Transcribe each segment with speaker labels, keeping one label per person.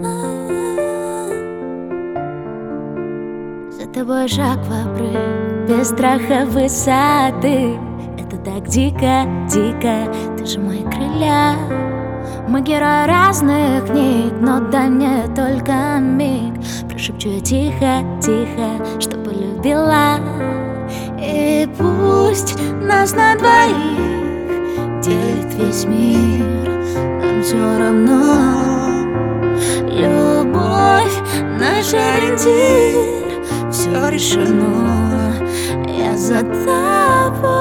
Speaker 1: За тобой шаг в обрыв, без страха высоты. Это так дико, дико, ты же мои крылья. Мы герои разных книг, но дай мне только миг. Прошепчу я тихо, тихо, чтобы любила. И пусть нас на двоих делит весь мир, нам все равно. Любовь наш ориентир, все решено, я за тобой.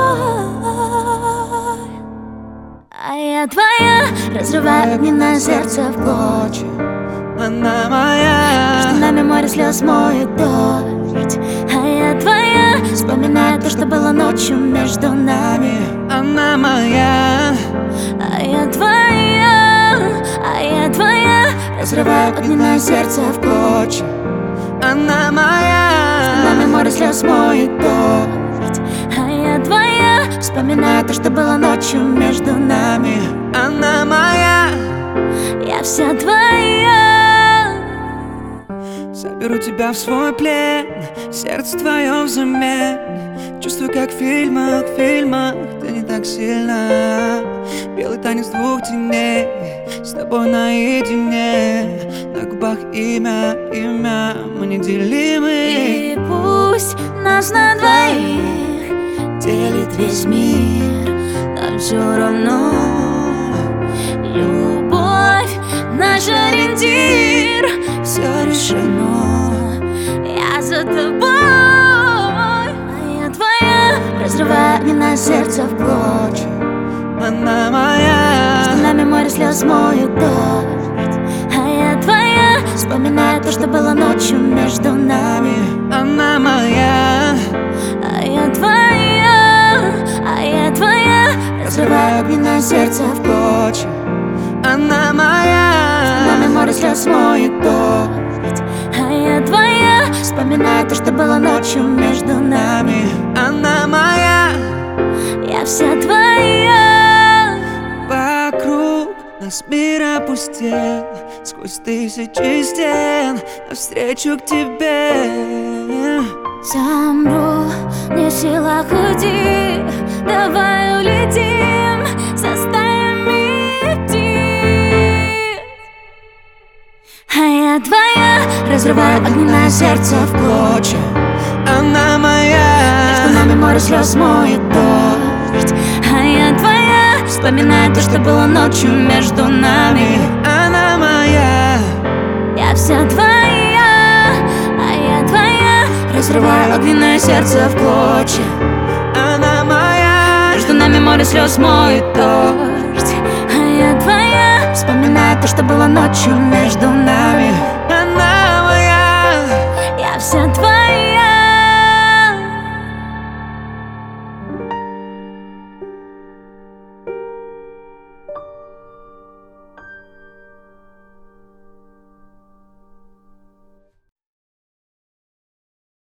Speaker 1: А я твоя, разрываю огни на сердце в клочья.
Speaker 2: Она моя,
Speaker 1: между нами море слез моет дождь. А я твоя, вспоминаю то, что было ночью между нами.
Speaker 2: она моя,
Speaker 1: А я твоя, разрываю огни на сердце в клочья.
Speaker 2: она моя,
Speaker 1: между нами море слез моет дождь. А я твоя, вспоминаю то, что было ночью между нами.
Speaker 2: она моя.
Speaker 1: Я вся твоя.
Speaker 2: Заберу тебя в свой плен, сердце твое взамен. Чувствую, как в фильмах, ты не так сильно. Белый танец двух теней, с тобой наедине. На губах имя, мы неделимы.
Speaker 1: И пусть нас на двоих делит весь мир, нам все равно. Любовь наш ориентир, все решено, я за тобой. А я твоя, разрываю огни на сердце в клочья.
Speaker 2: Она моя,
Speaker 1: между нами море слез моет дождь. А я твоя, вспоминаю то, что было ночью между нами.
Speaker 2: она моя,
Speaker 1: А я твоя, разрываю огни на сердце в клочья.
Speaker 2: она моя,
Speaker 1: между нами море слез моет дождь. А я твоя, вспоминаю то, что было ночью между нами.
Speaker 2: она моя.
Speaker 1: Я вся твоя.
Speaker 2: Вокруг нас мир опустел, сквозь тысячи стен навстречу к тебе.
Speaker 1: Замру, не в силах уйти. Давай улетим, заставим идти. А я твоя, разрываю огни на сердце в клочья.
Speaker 2: Она моя,
Speaker 1: между нами море слез моет дождь. А я твоя, вспоминаю то, что было ночью между нами.
Speaker 2: она моя,
Speaker 1: Я вся твоя, а я твоя, разрываю огни на сердце в клочья.
Speaker 2: она моя,
Speaker 1: Между нами море слез моет дождь. А я твоя, вспоминаю то, что было ночью между нами.
Speaker 2: она моя.
Speaker 1: Я вся твоя.